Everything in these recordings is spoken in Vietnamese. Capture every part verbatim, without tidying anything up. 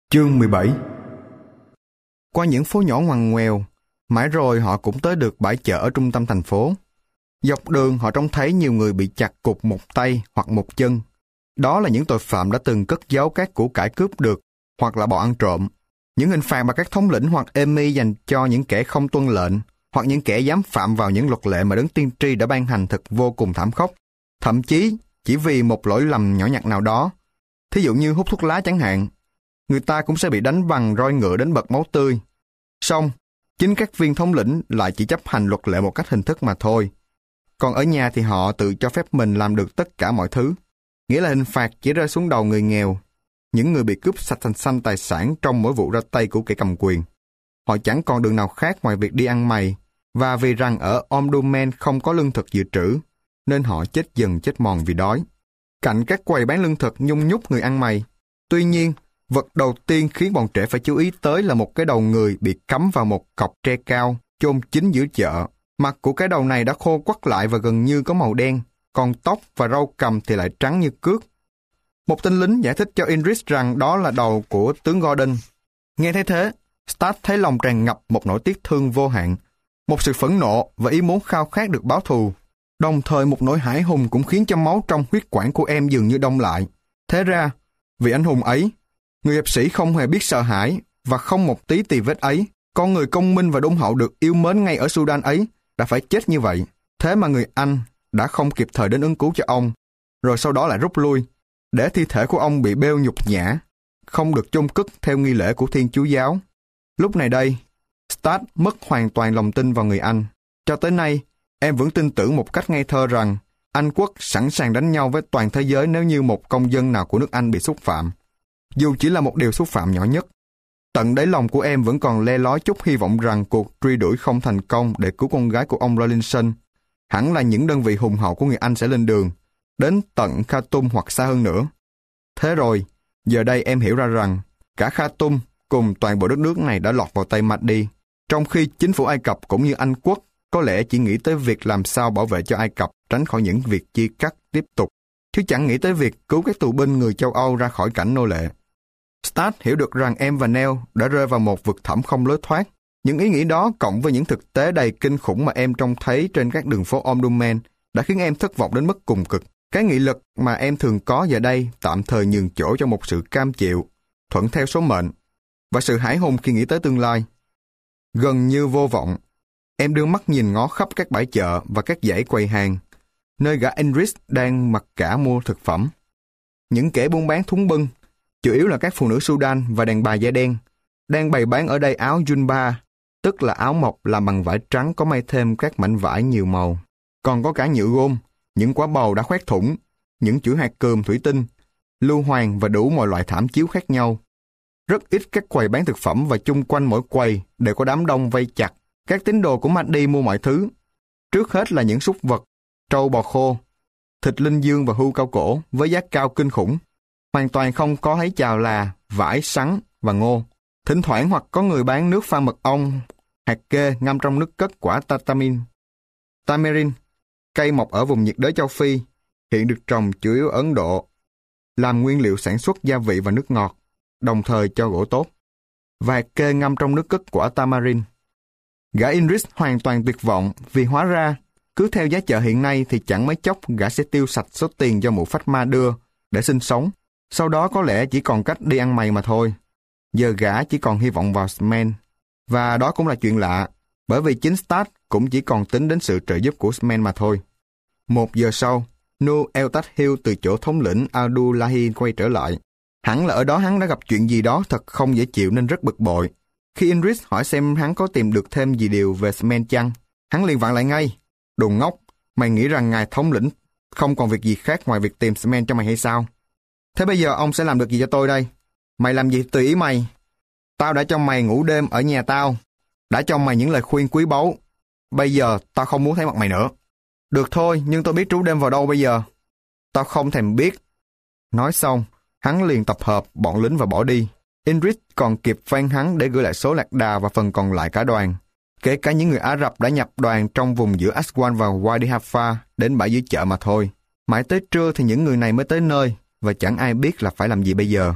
Chương mười bảy. Qua những phố nhỏ ngoằn ngoèo, mãi rồi họ cũng tới được bãi chợ ở trung tâm thành phố. Dọc đường họ trông thấy nhiều người bị chặt cụt một tay hoặc một chân. Đó là những tội phạm đã từng cất giấu các củ cải cướp được hoặc là bọn ăn trộm. Những hình phạt mà các thống lĩnh hoặc emi dành cho những kẻ không tuân lệnh hoặc những kẻ dám phạm vào những luật lệ mà đấng tiên tri đã ban hành thật vô cùng thảm khốc. Thậm chí chỉ vì một lỗi lầm nhỏ nhặt nào đó, thí dụ như hút thuốc lá chẳng hạn, người ta cũng sẽ bị đánh bằng roi ngựa đến bật máu tươi. Song, chính các viên thống lĩnh lại chỉ chấp hành luật lệ một cách hình thức mà thôi. Còn ở nhà thì họ tự cho phép mình làm được tất cả mọi thứ. Nghĩa là hình phạt chỉ rơi xuống đầu người nghèo, những người bị cướp sạch sành xanh tài sản trong mỗi vụ ra tay của kẻ cầm quyền. Họ chẳng còn đường nào khác ngoài việc đi ăn mày, và vì rằng ở Omdurman không có lương thực dự trữ, nên họ chết dần chết mòn vì đói. Cạnh các quầy bán lương thực nhung nhúc người ăn mày. Tuy nhiên, vật đầu tiên khiến bọn trẻ phải chú ý tới là một cái đầu người bị cắm vào một cọc tre cao, chôn chính giữa chợ. Mặt của cái đầu này đã khô quắt lại và gần như có màu đen, còn tóc và râu cầm thì lại trắng như cước. Một tên lính giải thích cho Idris rằng đó là đầu của tướng Gordon. Nghe thấy thế, Stat thấy lòng tràn ngập một nỗi tiếc thương vô hạn, một sự phẫn nộ và ý muốn khao khát được báo thù. Đồng thời một nỗi hãi hùng cũng khiến cho máu trong huyết quản của em dường như đông lại. Thế ra, vì anh hùng ấy, người hiệp sĩ không hề biết sợ hãi và không một tí tì vết ấy, con người công minh và đôn hậu được yêu mến ngay ở Sudan ấy đã phải chết như vậy. Thế mà người Anh đã không kịp thời đến ứng cứu cho ông, rồi sau đó lại rút lui, để thi thể của ông bị bêu nhục nhã, không được chôn cất theo nghi lễ của Thiên Chúa giáo. Lúc này đây, Stat mất hoàn toàn lòng tin vào người Anh. Cho tới nay, em vẫn tin tưởng một cách ngây thơ rằng Anh quốc sẵn sàng đánh nhau với toàn thế giới nếu như một công dân nào của nước Anh bị xúc phạm. Dù chỉ là một điều xúc phạm nhỏ nhất. Tận đáy lòng của em vẫn còn le lói chút hy vọng rằng cuộc truy đuổi không thành công để cứu con gái của ông Rawlinson. Hẳn là những đơn vị hùng hậu của người Anh sẽ lên đường, đến tận Khartoum hoặc xa hơn nữa. Thế rồi, giờ đây em hiểu ra rằng cả Khartoum cùng toàn bộ đất nước này đã lọt vào tay Mahdi, trong khi chính phủ Ai Cập cũng như Anh quốc có lẽ chỉ nghĩ tới việc làm sao bảo vệ cho Ai Cập tránh khỏi những việc chia cắt tiếp tục, chứ chẳng nghĩ tới việc cứu các tù binh người châu Âu ra khỏi cảnh nô lệ. Stat hiểu được rằng em và Neil đã rơi vào một vực thẳm không lối thoát. Những ý nghĩ đó cộng với những thực tế đầy kinh khủng mà em trông thấy trên các đường phố Omdurman đã khiến em thất vọng đến mức cùng cực. Cái nghị lực mà em thường có giờ đây tạm thời nhường chỗ cho một sự cam chịu, thuận theo số mệnh, và sự hãi hùng khi nghĩ tới tương lai. Gần như vô vọng, em đưa mắt nhìn ngó khắp các bãi chợ và các dãy quầy hàng, nơi gã Idris đang mặc cả mua thực phẩm. Những kẻ buôn bán thúng bưng, chủ yếu là các phụ nữ Sudan và đàn bà da đen, đang bày bán ở đây áo junba, tức là áo mộc làm bằng vải trắng có may thêm các mảnh vải nhiều màu. Còn có cả nhựa gôm, những quả bầu đã khoét thủng, những chuỗi hạt cườm thủy tinh, lưu hoàng và đủ mọi loại thảm chiếu khác nhau. Rất ít các quầy bán thực phẩm và chung quanh mỗi quầy đều có đám đông vây chặt. Các tín đồ của Mahdi mua mọi thứ. Trước hết là những súc vật, trâu bò khô, thịt linh dương và hươu cao cổ với giá cao kinh khủng. Hoàn toàn không có thấy chào là, vải, sắn và ngô. Thỉnh thoảng hoặc có người bán nước pha mật ong, hạt kê ngâm trong nước cất quả tatamin. Tamarin, cây mọc ở vùng nhiệt đới châu Phi, hiện được trồng chủ yếu ở Ấn Độ, làm nguyên liệu sản xuất gia vị và nước ngọt, đồng thời cho gỗ tốt. Và hạt kê ngâm trong nước cất quả tamarin. Gã Idris hoàn toàn tuyệt vọng vì hóa ra, cứ theo giá chợ hiện nay thì chẳng mấy chốc gã sẽ tiêu sạch số tiền do mụ phách ma đưa để sinh sống. Sau đó có lẽ chỉ còn cách đi ăn mày mà thôi. Giờ gã chỉ còn hy vọng vào Smen. Và đó cũng là chuyện lạ, bởi vì chính Stat cũng chỉ còn tính đến sự trợ giúp của Smen mà thôi. Một giờ sau, Nu El-Tadhil từ chỗ thống lĩnh Abdullahi quay trở lại. Hẳn là ở đó hắn đã gặp chuyện gì đó thật không dễ chịu nên rất bực bội. Khi Idris hỏi xem hắn có tìm được thêm gì điều về Smen chăng, hắn liền vặn lại ngay. Đồ ngốc, mày nghĩ rằng ngài thống lĩnh không còn việc gì khác ngoài việc tìm Smen cho mày hay sao? Thế bây giờ ông sẽ làm được gì cho tôi đây? Mày làm gì tùy ý mày. Tao đã cho mày ngủ đêm ở nhà tao, đã cho mày những lời khuyên quý báu. Bây giờ tao không muốn thấy mặt mày nữa. Được thôi, nhưng tôi biết trú đêm vào đâu bây giờ? Tao không thèm biết. Nói xong, hắn liền tập hợp bọn lính và bỏ đi. Idris còn kịp van hắn để gửi lại số lạc đà và phần còn lại cả đoàn. Kể cả những người Ả Rập đã nhập đoàn trong vùng giữa Aswan và Wadi Halfa đến bãi dưới chợ mà thôi. Mãi tới trưa thì những người này mới tới nơi, và chẳng ai biết là phải làm gì bây giờ.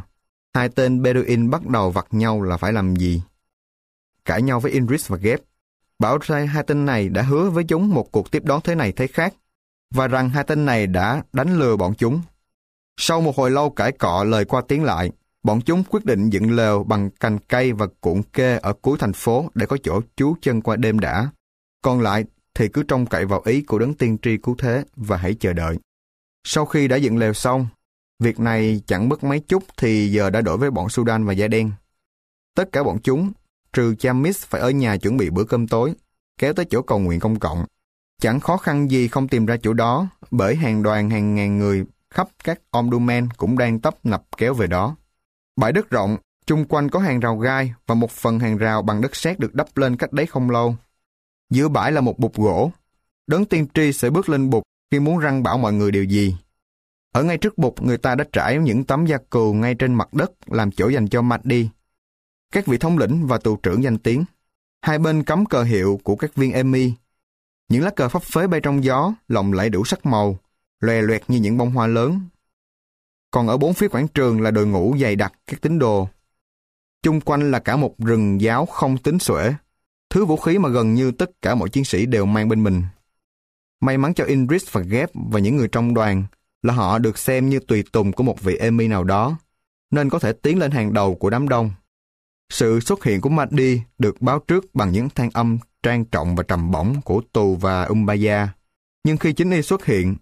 hai tên Bedouin bắt đầu vặt nhau là phải làm gì. Cãi nhau với Idris và Ghép, bảo rằng hai tên này đã hứa với chúng một cuộc tiếp đón thế này thế khác, và rằng hai tên này đã đánh lừa bọn chúng. Sau một hồi lâu cãi cọ lời qua tiếng lại, bọn chúng quyết định dựng lều bằng cành cây và cuộn kê ở cuối thành phố để có chỗ trú chân qua đêm đã. Còn lại thì cứ trông cậy vào ý của đấng tiên tri cứu thế và hãy chờ đợi. Sau khi đã dựng lều xong, việc này chẳng mất mấy chút thì giờ đã đổi với bọn Sudan và da đen. Tất cả bọn chúng, trừ Chamis phải ở nhà chuẩn bị bữa cơm tối, kéo tới chỗ cầu nguyện công cộng. Chẳng khó khăn gì không tìm ra chỗ đó, bởi hàng đoàn hàng ngàn người khắp các omdumen cũng đang tấp nập kéo về đó. Bãi đất rộng, chung quanh có hàng rào gai và một phần hàng rào bằng đất sét được đắp lên cách đấy không lâu. Giữa bãi là một bục gỗ. Đấng tiên tri sẽ bước lên bục khi muốn răn bảo mọi người điều gì. Ở ngay trước bục, người ta đã trải những tấm da cừu ngay trên mặt đất làm chỗ dành cho Mahdi, các vị thống lĩnh và tù trưởng danh tiếng. Hai bên cắm cờ hiệu của các viên Emi. Những lá cờ phấp phới bay trong gió, lộng lẫy đủ sắc màu, lòe loẹt như những bông hoa lớn. Còn ở bốn phía quảng trường là đội ngũ dày đặc các tín đồ. Chung quanh là cả một rừng giáo không tính xuể, thứ vũ khí mà gần như tất cả mọi chiến sĩ đều mang bên mình. May mắn cho Idris và Ghép và những người trong đoàn là họ được xem như tùy tùng của một vị Emi nào đó, nên có thể tiến lên hàng đầu của đám đông. Sự xuất hiện của Mahdi được báo trước bằng những than âm trang trọng và trầm bổng của Tù và Umbaya. Nhưng khi chính y xuất hiện,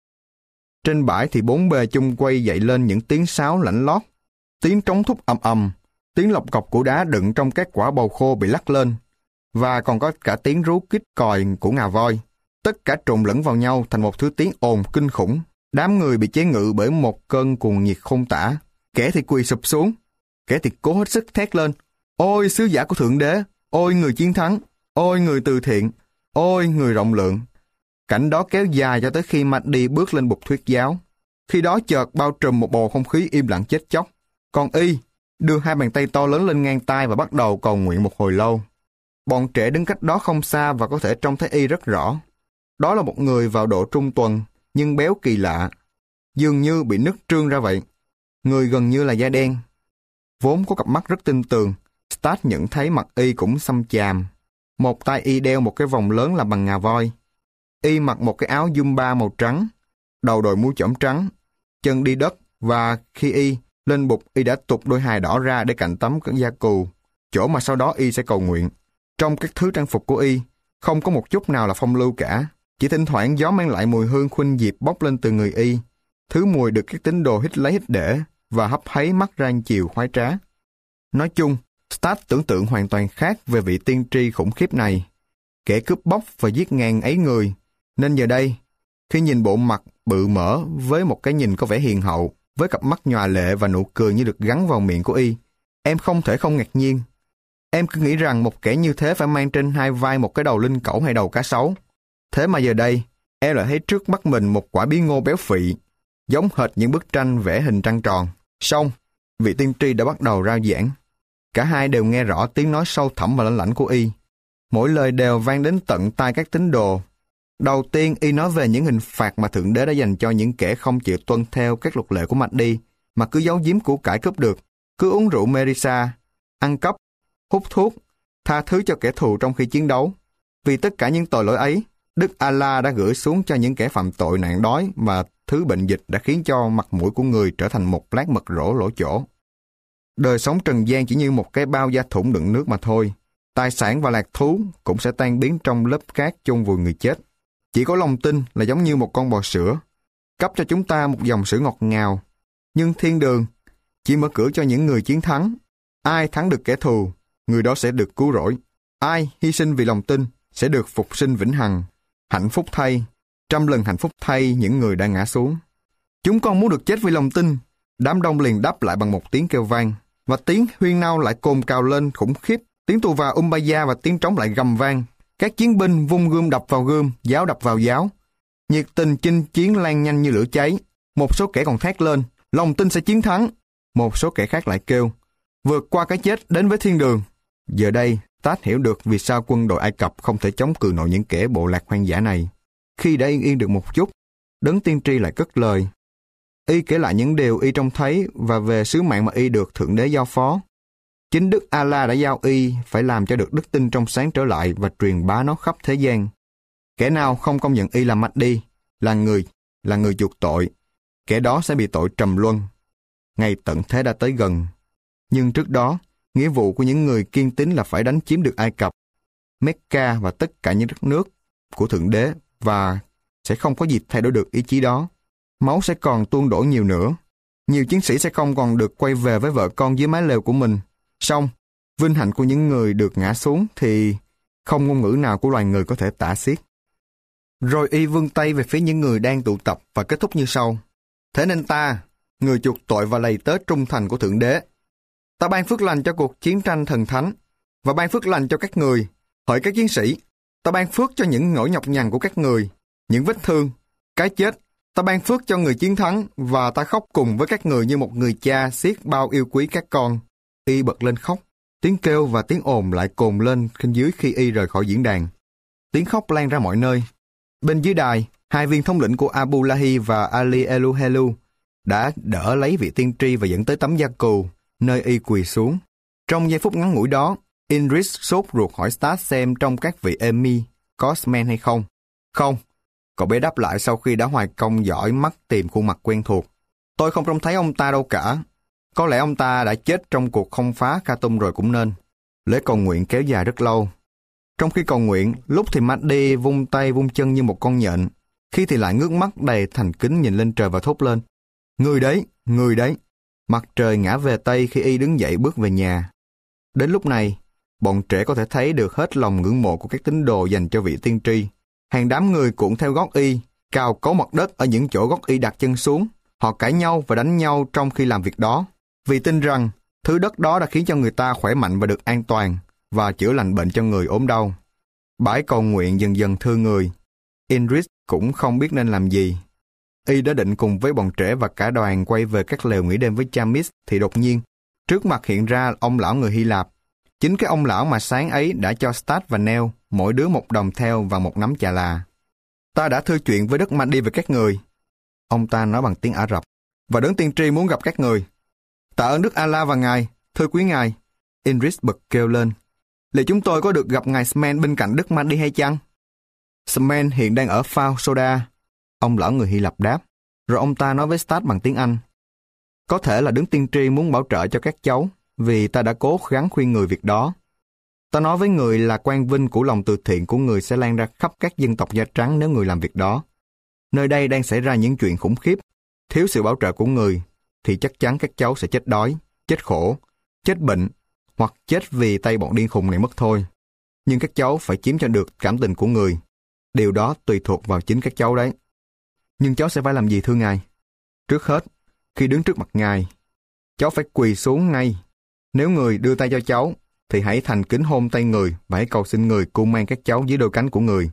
trên bãi thì bốn bề chung quay dậy lên những tiếng sáo lạnh lót, tiếng trống thúc ầm ầm, tiếng lọc cọc của đá đựng trong các quả bầu khô bị lắc lên, và còn có cả tiếng rú kít còi của ngà voi. Tất cả trộn lẫn vào nhau thành một thứ tiếng ồn kinh khủng. Đám người bị chế ngự bởi một cơn cuồng nhiệt không tả. Kẻ thì quỳ sụp xuống, kẻ thì cố hết sức thét lên: "Ôi sứ giả của Thượng Đế! Ôi người chiến thắng! Ôi người từ thiện! Ôi người rộng lượng!" Cảnh đó kéo dài cho tới khi Mahdi bước lên bục thuyết giáo. Khi đó chợt bao trùm một bầu không khí im lặng chết chóc. Còn y đưa hai bàn tay to lớn lên ngang tai và bắt đầu cầu nguyện một hồi lâu. Bọn trẻ đứng cách đó không xa và có thể trông thấy y rất rõ. Đó là một người vào độ trung tuần, nhưng béo kỳ lạ, dường như bị nứt trương ra vậy. Người gần như là da đen. Vốn có cặp mắt rất tinh tường, Stas nhận thấy mặt y cũng xăm chàm. Một tay y đeo một cái vòng lớn làm bằng ngà voi. Y mặc một cái áo Zumba màu trắng, đầu đội mũ chõm trắng, chân đi đất, và khi y lên bục, y đã tụt đôi hài đỏ ra để cạnh tấm da cừu, chỗ mà sau đó y sẽ cầu nguyện. Trong các thứ trang phục của y, không có một chút nào là phong lưu cả. Chỉ thỉnh thoảng gió mang lại mùi hương khuynh diệp bốc lên từ người y, thứ mùi được các tín đồ hít lấy hít để và hấp háy mắt rang chiều khoái trá. Nói chung, Stas tưởng tượng hoàn toàn khác về vị tiên tri khủng khiếp này, kẻ cướp bóc và giết ngàn ấy người. Nên giờ đây, khi nhìn bộ mặt bự mỡ với một cái nhìn có vẻ hiền hậu, với cặp mắt nhòa lệ và nụ cười như được gắn vào miệng của y, em không thể không ngạc nhiên. Em cứ nghĩ rằng một kẻ như thế phải mang trên hai vai một cái đầu linh cẩu hay đầu cá sấu. Thế mà giờ đây, em lại thấy trước mắt mình một quả bí ngô béo phị, giống hệt những bức tranh vẽ hình trăng tròn. Xong, vị tiên tri đã bắt đầu rao giảng. Cả hai đều nghe rõ tiếng nói sâu thẳm và lãnh lảnh của y. Mỗi lời đều vang đến tận tai các tín đồ. Đầu tiên, y nói về những hình phạt mà Thượng Đế đã dành cho những kẻ không chịu tuân theo các luật lệ của Mahdi, mà cứ giấu giếm của cải cướp được, cứ uống rượu Merisa, ăn cắp, hút thuốc, tha thứ cho kẻ thù trong khi chiến đấu. Vì tất cả những tội lỗi ấy, Đức Allah đã gửi xuống cho những kẻ phạm tội nạn đói, và thứ bệnh dịch đã khiến cho mặt mũi của người trở thành một lát mật rỗ lỗ chỗ. Đời sống trần gian chỉ như một cái bao da thủng đựng nước mà thôi. Tài sản và lạc thú cũng sẽ tan biến trong lớp cát chôn vùi người chết. Chỉ có lòng tin là giống như một con bò sữa, cấp cho chúng ta một dòng sữa ngọt ngào. Nhưng thiên đường chỉ mở cửa cho những người chiến thắng. Ai thắng được kẻ thù, người đó sẽ được cứu rỗi. Ai hy sinh vì lòng tin sẽ được phục sinh vĩnh hằng. Hạnh phúc thay, trăm lần hạnh phúc thay những người đã ngã xuống. Chúng con muốn được chết vì lòng tin. Đám đông liền đáp lại bằng một tiếng kêu vang, và tiếng huyên nao lại cồn cào lên khủng khiếp. Tiếng tù và Umbaya và tiếng trống lại gầm vang. Các chiến binh vung gươm đập vào gươm, giáo đập vào giáo. Nhiệt tình chinh chiến lan nhanh như lửa cháy. Một số kẻ còn thét lên, lòng tin sẽ chiến thắng. Một số kẻ khác lại kêu, vượt qua cái chết đến với thiên đường. Giờ đây, Stas hiểu được vì sao quân đội Ai Cập không thể chống cự nổi những kẻ bộ lạc hoang dã này. Khi đã yên yên được một chút, đấng tiên tri lại cất lời. Y kể lại những điều Y trông thấy và về sứ mạng mà Y được Thượng Đế giao phó. Chính Đức Allah đã giao Y phải làm cho được đức tin trong sáng trở lại và truyền bá nó khắp thế gian. Kẻ nào không công nhận Y là Mahdi, là người, là người chuộc tội, kẻ đó sẽ bị tội trầm luân. Ngày tận thế đã tới gần. Nhưng trước đó, nghĩa vụ của những người kiên tín là phải đánh chiếm được Ai Cập, Mecca và tất cả những đất nước của Thượng Đế, và sẽ không có gì thay đổi được ý chí đó. Máu sẽ còn tuôn đổ nhiều nữa. Nhiều chiến sĩ sẽ không còn được quay về với vợ con dưới mái lều của mình. Song, vinh hạnh của những người được ngã xuống thì không ngôn ngữ nào của loài người có thể tả xiết. Rồi Y vươn tay về phía những người đang tụ tập và kết thúc như sau. Thế nên ta, người chuộc tội và lầy tớ trung thành của Thượng Đế, ta ban phước lành cho cuộc chiến tranh thần thánh, và ban phước lành cho các người, hỡi các chiến sĩ. Ta ban phước cho những nỗi nhọc nhằn của các người, những vết thương, cái chết. Ta ban phước cho người chiến thắng, và ta khóc cùng với các người như một người cha siết bao yêu quý các con. Y bật lên khóc. Tiếng kêu và tiếng ồn lại cồn lên bên dưới khi Y rời khỏi diễn đàn. Tiếng khóc lan ra mọi nơi. Bên dưới đài, hai viên thống lĩnh của Abu Lahi và Ali Eluhelu đã đỡ lấy vị tiên tri và dẫn tới tấm da cừu, nơi Y quỳ xuống. Trong giây phút ngắn ngủi đó, Idris sốt ruột hỏi Stas xem trong các vị Emi có Smen hay không. Không, cậu bé đáp lại sau khi đã hoài công dõi mắt tìm khuôn mặt quen thuộc. Tôi không trông thấy ông ta đâu cả. Có lẽ ông ta đã chết trong cuộc không phá Khartoum rồi cũng nên. Lễ cầu nguyện kéo dài rất lâu. Trong khi cầu nguyện, lúc thì Mahdi vung tay vung chân như một con nhện, khi thì lại ngước mắt đầy thành kính nhìn lên trời và thốt lên. Người đấy, người đấy. Mặt trời ngã về Tây khi Y đứng dậy bước về nhà. Đến lúc này, bọn trẻ có thể thấy được hết lòng ngưỡng mộ của các tín đồ dành cho vị tiên tri. Hàng đám người cuộn theo gót Y, cào cấu mặt đất ở những chỗ gót Y đặt chân xuống. Họ cãi nhau và đánh nhau trong khi làm việc đó, vì tin rằng thứ đất đó đã khiến cho người ta khỏe mạnh và được an toàn, và chữa lành bệnh cho người ốm đau. Bãi cầu nguyện dần dần thưa người. Idris cũng không biết nên làm gì. Y đã định cùng với bọn trẻ và cả đoàn quay về các lều nghỉ đêm với Chamis, thì đột nhiên, trước mặt hiện ra ông lão người Hy Lạp. Chính cái ông lão mà sáng ấy đã cho Stas và Nell mỗi đứa một đồng theo và một nắm chà là. Ta đã thưa chuyện với Đức Mahdi về các người. Ông ta nói bằng tiếng Ả Rập. Và đấng tiên tri muốn gặp các người. Tạ ơn Đức Allah và Ngài, thưa quý Ngài. Idris bật kêu lên. Liệu chúng tôi có được gặp Ngài Smen bên cạnh Đức Mahdi hay chăng? Smen hiện đang ở Phao Soda. Ông lão người Hy Lạp đáp. Rồi ông ta nói với Stas bằng tiếng Anh. Có thể là đấng tiên tri muốn bảo trợ cho các cháu, vì ta đã cố gắng khuyên người việc đó. Ta nói với người là quang vinh của lòng từ thiện của người sẽ lan ra khắp các dân tộc da trắng nếu người làm việc đó. Nơi đây đang xảy ra những chuyện khủng khiếp. Thiếu sự bảo trợ của người, thì chắc chắn các cháu sẽ chết đói, chết khổ, chết bệnh, hoặc chết vì tay bọn điên khùng này mất thôi. Nhưng các cháu phải chiếm cho được cảm tình của người. Điều đó tùy thuộc vào chính các cháu đấy. Nhưng cháu sẽ phải làm gì thưa Ngài? Trước hết, khi đứng trước mặt Ngài, cháu phải quỳ xuống ngay. Nếu người đưa tay cho cháu, thì hãy thành kính hôn tay người và hãy cầu xin người cung mang các cháu dưới đôi cánh của người.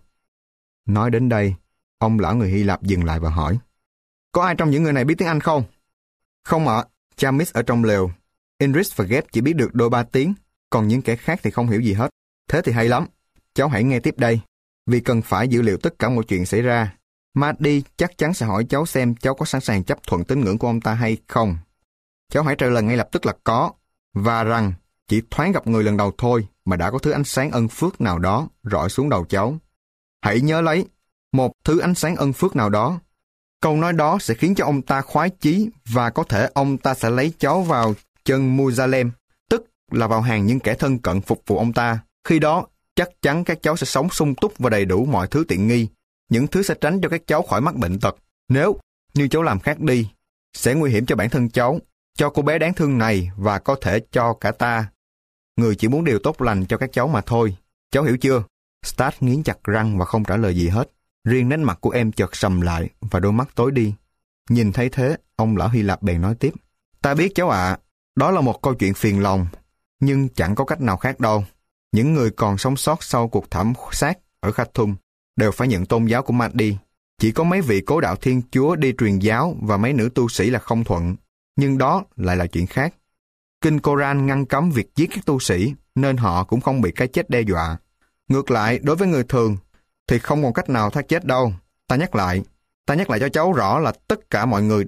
Nói đến đây, ông lão người Hy Lạp dừng lại và hỏi. Có ai trong những người này biết tiếng Anh không? Không ạ, Chamis ở trong lều. Idris và Ghép chỉ biết được đôi ba tiếng, còn những kẻ khác thì không hiểu gì hết. Thế thì hay lắm. Cháu hãy nghe tiếp đây, vì cần phải dữ liệu tất cả mọi chuyện xảy ra. Mahdi chắc chắn sẽ hỏi cháu xem cháu có sẵn sàng chấp thuận tín ngưỡng của ông ta hay không. Cháu hãy trả lời ngay lập tức là có, và rằng chỉ thoáng gặp người lần đầu thôi mà đã có thứ ánh sáng ân phước nào đó rọi xuống đầu cháu. Hãy nhớ lấy, một thứ ánh sáng ân phước nào đó. Câu nói đó sẽ khiến cho ông ta khoái chí, và có thể ông ta sẽ lấy cháu vào chân Muzalem, tức là vào hàng những kẻ thân cận phục vụ ông ta. Khi đó, chắc chắn các cháu sẽ sống sung túc và đầy đủ mọi thứ tiện nghi. Những thứ sẽ tránh cho các cháu khỏi mắc bệnh tật. Nếu như cháu làm khác đi, sẽ nguy hiểm cho bản thân cháu, cho cô bé đáng thương này và có thể cho cả ta. Người chỉ muốn điều tốt lành cho các cháu mà thôi. Cháu hiểu chưa? Stas nghiến chặt răng và không trả lời gì hết. Riêng nét mặt của em chợt sầm lại và đôi mắt tối đi. Nhìn thấy thế, ông lão Hy Lạp bèn nói tiếp. Ta biết cháu ạ, à, đó là một câu chuyện phiền lòng, nhưng chẳng có cách nào khác đâu. Những người còn sống sót sau cuộc thảm sát ở Khartoum đều phải nhận tôn giáo của Mahdi. Chỉ có mấy vị cố đạo Thiên Chúa đi truyền giáo và mấy nữ tu sĩ là không thuận. Nhưng đó lại là chuyện khác. Kinh Koran ngăn cấm việc giết các tu sĩ, nên họ cũng không bị cái chết đe dọa. Ngược lại, đối với người thường, thì không còn cách nào thoát chết đâu. Ta nhắc lại, ta nhắc lại cho cháu rõ là tất cả mọi người đều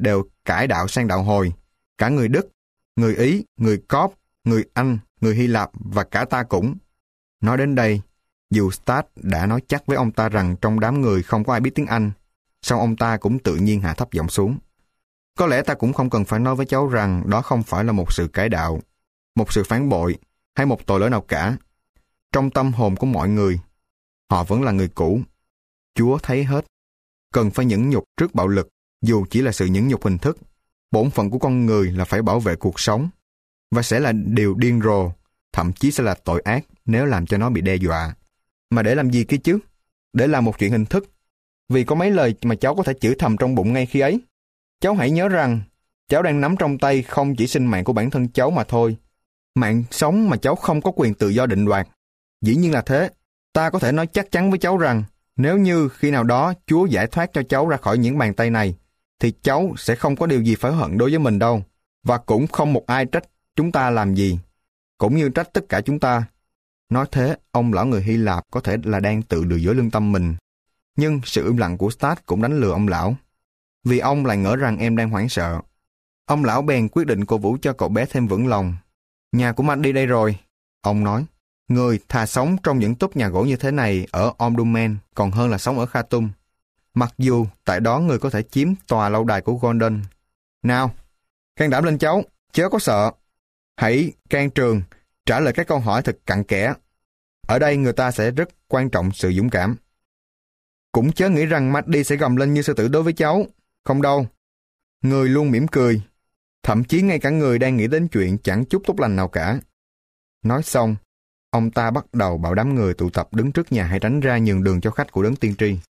cải đạo sang đạo hồi. Cả người Đức, người Ý, người Cóp, người Anh, người Hy Lạp và cả ta cũng. Nói đến đây, dù Stat đã nói chắc với ông ta rằng trong đám người không có ai biết tiếng Anh, song ông ta cũng tự nhiên hạ thấp giọng xuống. Có lẽ ta cũng không cần phải nói với cháu rằng đó không phải là một sự cải đạo, một sự phản bội hay một tội lỗi nào cả. Trong tâm hồn của mọi người, họ vẫn là người cũ. Chúa thấy hết. Cần phải nhẫn nhục trước bạo lực, dù chỉ là sự nhẫn nhục hình thức. Bổn phận của con người là phải bảo vệ cuộc sống, và sẽ là điều điên rồ, thậm chí sẽ là tội ác nếu làm cho nó bị đe dọa. Mà để làm gì kia chứ? Để làm một chuyện hình thức. Vì có mấy lời mà cháu có thể chửi thầm trong bụng ngay khi ấy. Cháu hãy nhớ rằng, cháu đang nắm trong tay không chỉ sinh mạng của bản thân cháu mà thôi. Mạng sống mà cháu không có quyền tự do định đoạt. Dĩ nhiên là thế. Ta có thể nói chắc chắn với cháu rằng, nếu như khi nào đó Chúa giải thoát cho cháu ra khỏi những bàn tay này, thì cháu sẽ không có điều gì phải hận đối với mình đâu. Và cũng không một ai trách chúng ta làm gì, cũng như trách tất cả chúng ta. Nói thế, ông lão người Hy Lạp có thể là đang tự lừa dối lương tâm mình. Nhưng sự im lặng của Stat cũng đánh lừa ông lão, vì ông lại ngỡ rằng em đang hoảng sợ. Ông lão bèn quyết định cổ vũ cho cậu bé thêm vững lòng. Nhà của Matt đi đây rồi, ông nói. Người thà sống trong những túp nhà gỗ như thế này ở Omdurman còn hơn là sống ở Khartoum. Mặc dù tại đó người có thể chiếm tòa lâu đài của Golden. Nào, can đảm lên cháu, chớ có sợ. Hãy can trường, trả lời các câu hỏi thật cặn kẽ. Ở đây người ta sẽ rất quan trọng sự dũng cảm. Cũng chớ nghĩ rằng Maddie sẽ gầm lên như sư tử đối với cháu. Không đâu. Người luôn mỉm cười. Thậm chí ngay cả người đang nghĩ đến chuyện chẳng chút tốt lành nào cả. Nói xong, ông ta bắt đầu bảo đám người tụ tập đứng trước nhà hãy tránh ra nhường đường cho khách của đấng tiên tri.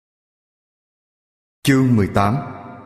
Chương mười tám.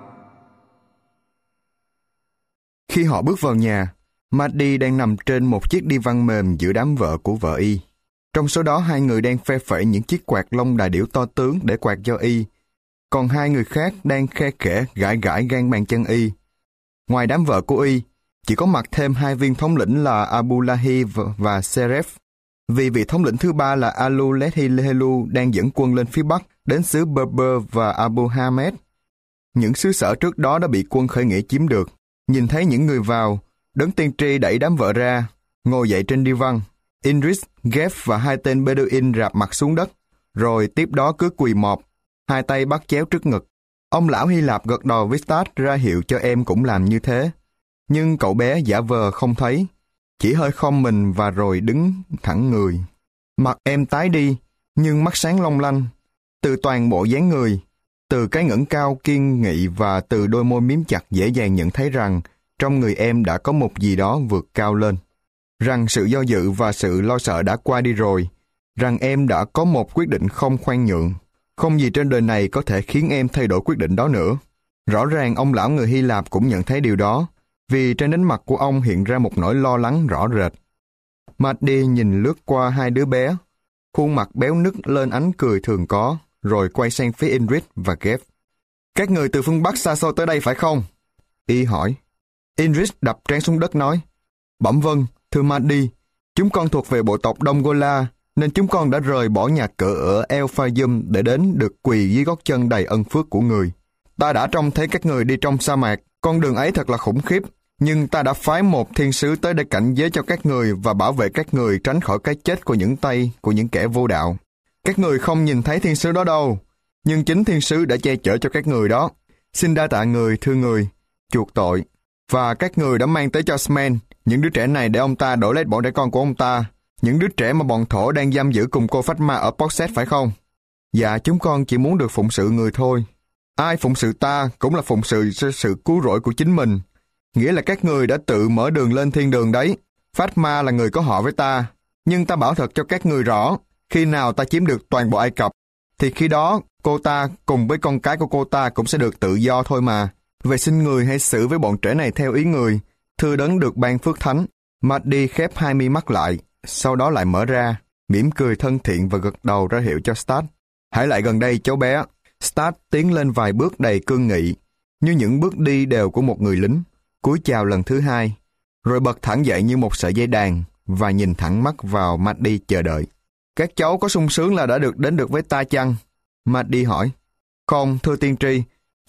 Khi họ bước vào nhà, Maddie đang nằm trên một chiếc đi văn mềm giữa đám vợ của vợ y. Trong số đó hai người đang phe phẩy những chiếc quạt lông đà điểu to tướng để quạt cho y, còn hai người khác đang khe khẽ gãi gãi gang bàn chân y. Ngoài đám vợ của y, chỉ có mặt thêm hai viên thống lĩnh là Abulahi và Seref, vì vị thống lĩnh thứ ba là Alu Lethilelu đang dẫn quân lên phía bắc đến xứ Berber và Abu Hamed. Những xứ sở trước đó đã bị quân khởi nghĩa chiếm được. Nhìn thấy những người vào, đấng tiên tri đẩy đám vợ ra, ngồi dậy trên đi văn. Idris, Gef và hai tên Bedouin rạp mặt xuống đất, rồi tiếp đó cứ quỳ mọp, hai tay bắt chéo trước ngực. Ông lão Hy Lạp gật đầu với Stat ra hiệu cho em cũng làm như thế. Nhưng cậu bé giả vờ không thấy, chỉ hơi khom mình và rồi đứng thẳng người. Mặt em tái đi, nhưng mắt sáng long lanh. Từ toàn bộ dáng người, từ cái ngẩng cao kiên nghị và từ đôi môi miếm chặt dễ dàng nhận thấy rằng trong người em đã có một gì đó vượt cao lên. Rằng sự do dự và sự lo sợ đã qua đi rồi. Rằng em đã có một quyết định không khoan nhượng. Không gì trên đời này có thể khiến em thay đổi quyết định đó nữa. Rõ ràng ông lão người Hy Lạp cũng nhận thấy điều đó, vì trên nét mặt của ông hiện ra một nỗi lo lắng rõ rệt. Maddie nhìn lướt qua hai đứa bé, khuôn mặt béo nứt lên ánh cười thường có, rồi quay sang phía Idris và Gef. Các người từ phương Bắc xa xôi tới đây phải không? Y hỏi. Idris đập trán xuống đất nói. Bẩm vâng, thưa Maddie, chúng con thuộc về bộ tộc Đông Gola, nên chúng con đã rời bỏ nhà cửa ở El Fayum để đến được quỳ dưới gót chân đầy ân phước của người. Ta đã trông thấy các người đi trong sa mạc, con đường ấy thật là khủng khiếp, nhưng ta đã phái một thiên sứ tới để cảnh giới cho các người và bảo vệ các người tránh khỏi cái chết của những tay của những kẻ vô đạo. Các người không nhìn thấy thiên sứ đó đâu, nhưng chính thiên sứ đã che chở cho các người đó. Xin đa tạ người, thưa người, chuộc tội. Và các người đã mang tới cho Smen những đứa trẻ này để ông ta đổi lấy bọn trẻ con của ông ta, những đứa trẻ mà bọn thổ đang giam giữ cùng cô Phách Ma ở Porset phải không? Dạ, chúng con chỉ muốn được phụng sự người thôi. Ai phụng sự ta cũng là phụng sự sự cứu rỗi của chính mình. Nghĩa là các người đã tự mở đường lên thiên đường đấy. Phách Ma là người có họ với ta, nhưng ta bảo thật cho các người rõ, khi nào ta chiếm được toàn bộ Ai Cập, thì khi đó cô ta cùng với con cái của cô ta cũng sẽ được tự do thôi mà. Vậy xin người hãy xử với bọn trẻ này theo ý người, thưa đấng được ban phước thánh. Maddie khép hai mi mắt lại, sau đó lại mở ra, mỉm cười thân thiện và gật đầu ra hiệu cho Stat. Hãy lại gần đây cháu bé. Stat tiến lên vài bước đầy cương nghị, như những bước đi đều của một người lính, cúi chào lần thứ hai, rồi bật thẳng dậy như một sợi dây đàn và nhìn thẳng mắt vào Maddie chờ đợi. Các cháu có sung sướng là đã được đến được với ta chăng? Maddie hỏi. Không, thưa tiên tri,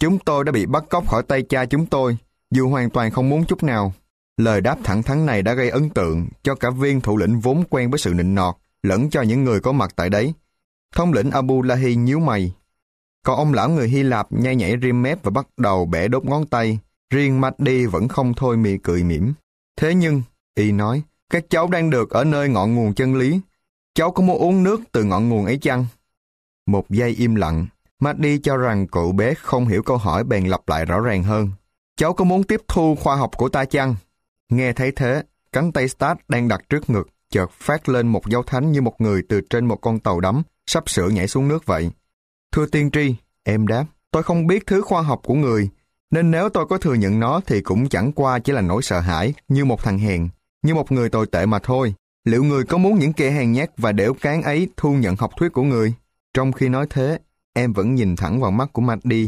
Chúng tôi đã bị bắt cóc khỏi tay cha chúng tôi, dù hoàn toàn không muốn chút nào. Lời đáp thẳng thắn này đã gây ấn tượng cho cả viên thủ lĩnh vốn quen với sự nịnh nọt, lẫn cho những người có mặt tại đấy. Thống lĩnh Abdullahi nhíu mày. Còn ông lão người Hy Lạp nhai nhảy rim mép và bắt đầu bẻ đốt ngón tay. Riêng Mahdi vẫn không thôi mì cười mỉm. Thế nhưng, y nói, các cháu đang được ở nơi ngọn nguồn chân lý. Cháu có muốn uống nước từ ngọn nguồn ấy chăng? Một giây im lặng. Mahdi cho rằng cậu bé không hiểu câu hỏi bèn lặp lại rõ ràng hơn. Cháu có muốn tiếp thu khoa học của ta chăng? Nghe thấy thế, cánh tay Stas đang đặt trước ngực chợt phát lên một dấu thánh như một người từ trên một con tàu đắm sắp sửa nhảy xuống nước vậy. Thưa tiên tri, em đáp, tôi không biết thứ khoa học của người, nên nếu tôi có thừa nhận nó thì cũng chẳng qua chỉ là nỗi sợ hãi như một thằng hèn, như một người tồi tệ mà thôi. Liệu người có muốn những kẻ hèn nhát và đểu cán ấy thu nhận học thuyết của người? Trong khi nói thế, em vẫn nhìn thẳng vào mắt của Mahdi,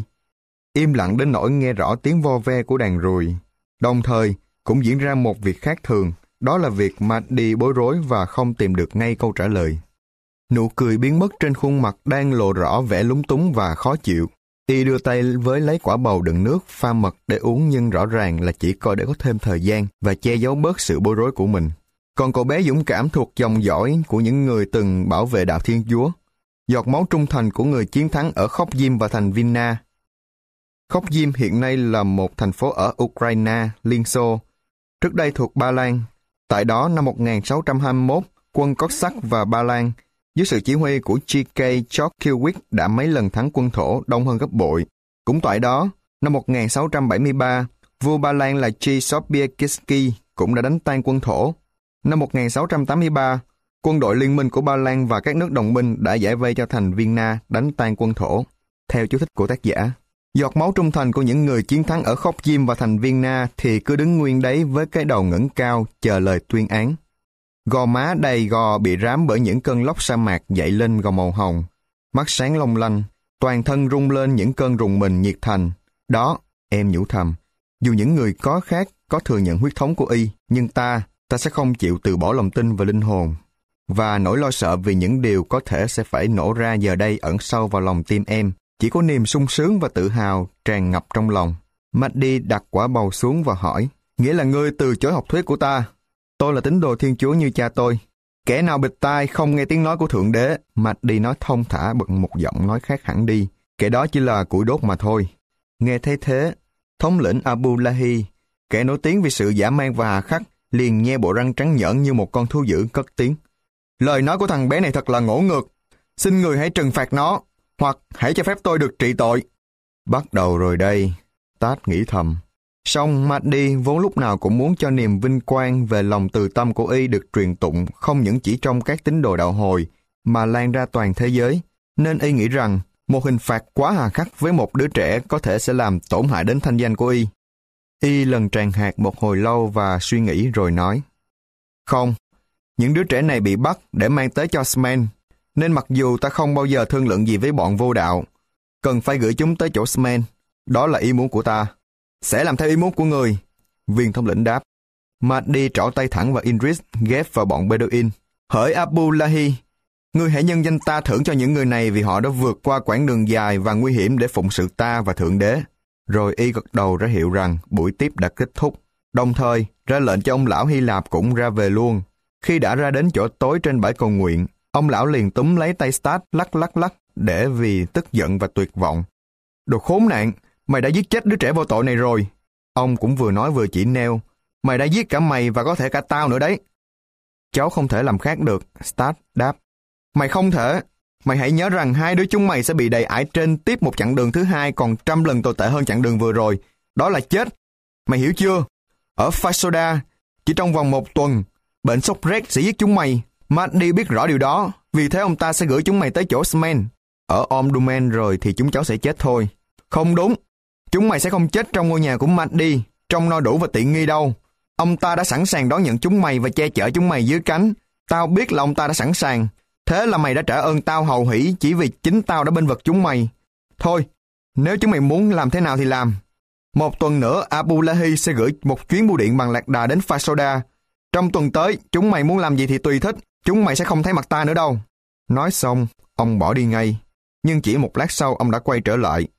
im lặng đến nỗi nghe rõ tiếng vo ve của đàn ruồi. Đồng thời, cũng diễn ra một việc khác thường, đó là việc Mahdi bối rối và không tìm được ngay câu trả lời. Nụ cười biến mất trên khuôn mặt đang lộ rõ vẻ lúng túng và khó chịu. Y đưa tay với lấy quả bầu đựng nước pha mật để uống, nhưng rõ ràng là chỉ coi để có thêm thời gian và che giấu bớt sự bối rối của mình. Còn cậu bé dũng cảm thuộc dòng dõi của những người từng bảo vệ đạo Thiên Chúa, giọt máu trung thành của người chiến thắng ở Khóc Diêm và thành Vilna. Khóc Diêm hiện nay là một thành phố ở Ukraine, Liên Xô, trước đây thuộc Ba Lan. Tại đó, năm một nghìn sáu trăm hai mươi mốt, quân Cossack và Ba Lan, dưới sự chỉ huy của giê ca Chorkiewicz đã mấy lần thắng quân thổ đông hơn gấp bội. Cũng tại đó, năm một nghìn sáu trăm bảy mươi ba, vua Ba Lan là G. Sobieski cũng đã đánh tan quân thổ. Năm một nghìn sáu trăm tám mươi ba, quân đội liên minh của Ba Lan và các nước đồng minh đã giải vây cho thành Vienna đánh tan quân thổ. Theo chú thích của tác giả, giọt máu trung thành của những người chiến thắng ở Khóc Diêm và thành Vienna thì cứ đứng nguyên đấy với cái đầu ngẩng cao chờ lời tuyên án. Gò má đầy gò bị rám bởi những cơn lốc sa mạc dậy lên gò màu hồng, mắt sáng long lanh, toàn thân rung lên những cơn rùng mình nhiệt thành. Đó, em nhủ thầm, dù những người có khác có thừa nhận huyết thống của y, nhưng ta, ta sẽ không chịu từ bỏ lòng tin và linh hồn. Và nỗi lo sợ vì những điều có thể sẽ phải nổ ra giờ đây ẩn sâu vào lòng tim em, chỉ có niềm sung sướng và tự hào tràn ngập trong lòng. Mahdi đặt quả bầu xuống và hỏi, nghĩa là ngươi từ chối học thuyết của ta? Tôi là tín đồ Thiên Chúa như cha tôi. Kẻ nào bịt tai không nghe tiếng nói của Thượng Đế? Mahdi nói thông thả bằng một giọng nói khác hẳn đi. Kẻ đó chỉ là củi đốt mà thôi. Nghe thấy thế, thống lĩnh Abdullahi, kẻ nổi tiếng vì sự dã man và hà khắc, liền nhe bộ răng trắng nhởn như một con thú dữ cất tiếng. Lời nói của thằng bé này thật là ngỗ ngược. Xin người hãy trừng phạt nó, hoặc hãy cho phép tôi được trị tội. Bắt đầu rồi đây, Tát nghĩ thầm. Song Mahdi vốn lúc nào cũng muốn cho niềm vinh quang về lòng từ tâm của y được truyền tụng không những chỉ trong các tín đồ đạo hồi, mà lan ra toàn thế giới, nên y nghĩ rằng một hình phạt quá hà khắc với một đứa trẻ có thể sẽ làm tổn hại đến thanh danh của y. Y lần tràn hạt một hồi lâu và suy nghĩ rồi nói, không, những đứa trẻ này bị bắt để mang tới cho Smen, nên mặc dù ta không bao giờ thương lượng gì với bọn vô đạo, cần phải gửi chúng tới chỗ Smen. Đó là ý muốn của ta. Sẽ làm theo ý muốn của người, viên thống lĩnh đáp. Mahdi trỏ tay thẳng vào Idris, ghép vào bọn Bedouin. Hỡi Abdullahi, ngươi hãy nhân danh ta thưởng cho những người này vì họ đã vượt qua quãng đường dài và nguy hiểm để phụng sự ta và Thượng Đế. Rồi y gật đầu ra hiệu rằng buổi tiếp đã kết thúc, đồng thời ra lệnh cho ông lão Hy Lạp cũng ra về luôn. Khi đã ra đến chỗ tối trên bãi cầu nguyện, ông lão liền túm lấy tay Stas lắc lắc lắc để vì tức giận và tuyệt vọng. Đồ khốn nạn, mày đã giết chết đứa trẻ vô tội này rồi. Ông cũng vừa nói vừa chỉ nêu, mày đã giết cả mày và có thể cả tao nữa đấy. Cháu không thể làm khác được, Stas đáp. Mày không thể. Mày hãy nhớ rằng hai đứa chúng mày sẽ bị đầy ải trên tiếp một chặng đường thứ hai còn trăm lần tồi tệ hơn chặng đường vừa rồi. Đó là chết. Mày hiểu chưa? Ở Fasoda, chỉ trong vòng một tuần, bệnh sốt rét sẽ giết chúng mày. Mahdi biết rõ điều đó, vì thế ông ta sẽ gửi chúng mày tới chỗ Smen. Ở Omdurman rồi thì chúng cháu sẽ chết thôi. Không đúng. Chúng mày sẽ không chết trong ngôi nhà của Mahdi, trong no đủ và tiện nghi đâu. Ông ta đã sẵn sàng đón nhận chúng mày và che chở chúng mày dưới cánh. Tao biết là ông ta đã sẵn sàng. Thế là mày đã trả ơn tao hầu hỷ chỉ vì chính tao đã bênh vực chúng mày. Thôi, nếu chúng mày muốn làm thế nào thì làm. Một tuần nữa, Abdullahi sẽ gửi một chuyến bưu điện bằng lạc đà đến Fasoda. Trong tuần tới, chúng mày muốn làm gì thì tùy thích. Chúng mày sẽ không thấy mặt ta nữa đâu. Nói xong, ông bỏ đi ngay. Nhưng chỉ một lát sau, ông đã quay trở lại.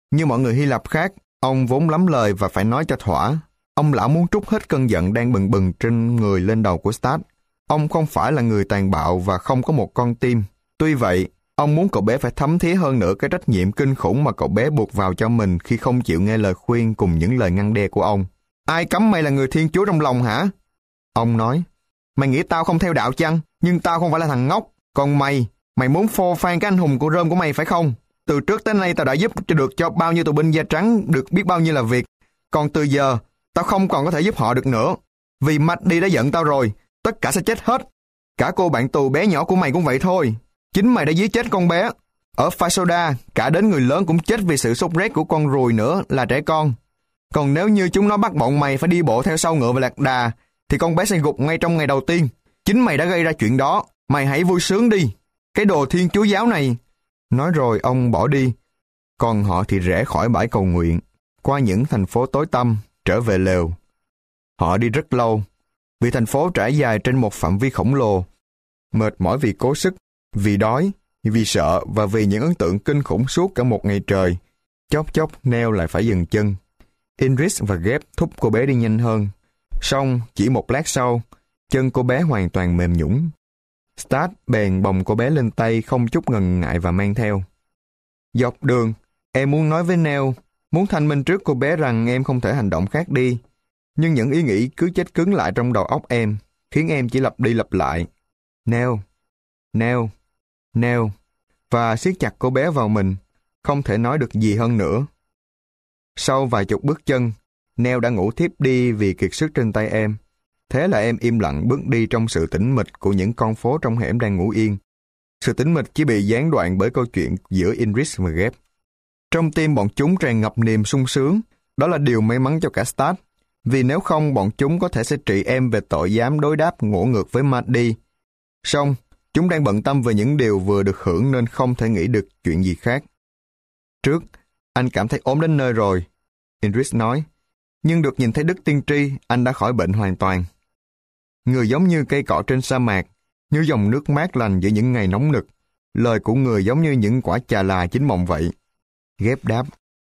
Như mọi người Hy Lạp khác, ông vốn lắm lời và phải nói cho thỏa. Ông lão muốn trút hết cơn giận đang bừng bừng trên người lên đầu của Stat. Ông không phải là người tàn bạo và không có một con tim. Tuy vậy, ông muốn cậu bé phải thấm thía hơn nữa cái trách nhiệm kinh khủng mà cậu bé buộc vào cho mình khi không chịu nghe lời khuyên cùng những lời ngăn đe của ông. Ai cấm mày là người Thiên Chúa trong lòng hả? Ông nói, mày nghĩ tao không theo đạo chăng? Nhưng tao không phải là thằng ngốc. Còn mày, mày muốn phô phan cái anh hùng của Rome của mày phải không? Từ trước tới nay tao đã giúp cho được cho bao nhiêu tù binh da trắng được biết bao nhiêu là việc. Còn từ giờ, tao không còn có thể giúp họ được nữa. Vì Mahdi đã giận tao rồi, tất cả sẽ chết hết. Cả cô bạn tù bé nhỏ của mày cũng vậy thôi. Chính mày đã giết chết con bé. Ở Fasoda, cả đến người lớn cũng chết vì sự sốt rét của con ruồi nữa là trẻ con. Còn nếu như chúng nó bắt bọn mày phải đi bộ theo sau ngựa và lạc đà, thì con bé sẽ gục ngay trong ngày đầu tiên. Chính mày đã gây ra chuyện đó. Mày hãy vui sướng đi. Cái đồ Thiên Chúa giáo này. Nói rồi ông bỏ đi. Còn họ thì rẽ khỏi bãi cầu nguyện, qua những thành phố tối tăm, trở về lều. Họ đi rất lâu, vì thành phố trải dài trên một phạm vi khổng lồ. Mệt mỏi vì cố sức, vì đói, vì sợ và vì những ấn tượng kinh khủng suốt cả một ngày trời. Chốc chốc Neo lại phải dừng chân. Idris và Geb thúc cô bé đi nhanh hơn. Xong, chỉ một lát sau, chân cô bé hoàn toàn mềm nhũn. Stat bèn bồng cô bé lên tay không chút ngần ngại và mang theo. Dọc đường, em muốn nói với Neo, muốn thanh minh trước cô bé rằng em không thể hành động khác đi. Nhưng những ý nghĩ cứ chết cứng lại trong đầu óc em, khiến em chỉ lặp đi lặp lại. Neo, Neo, Neo, và siết chặt cô bé vào mình, không thể nói được gì hơn nữa. Sau vài chục bước chân, Neo đã ngủ thiếp đi vì kiệt sức trên tay em. Thế là em im lặng bước đi trong sự tĩnh mịch của những con phố trong hẻm đang ngủ yên. Sự tĩnh mịch chỉ bị gián đoạn bởi câu chuyện giữa Idris và Geb. Trong tim bọn chúng tràn ngập niềm sung sướng. Đó là điều may mắn cho cả Stat. Vì nếu không, bọn chúng có thể sẽ trị em về tội dám đối đáp ngỗ ngược với Mahdi. Song, chúng đang bận tâm về những điều vừa được hưởng nên không thể nghĩ được chuyện gì khác. Trước, anh cảm thấy ốm đến nơi rồi, Idris nói. Nhưng được nhìn thấy Đức Tiên Tri, anh đã khỏi bệnh hoàn toàn. Người giống như cây cỏ trên sa mạc, như dòng nước mát lành giữa những ngày nóng nực. Lời của người giống như những quả chà là chín mọng vậy. Geb đáp.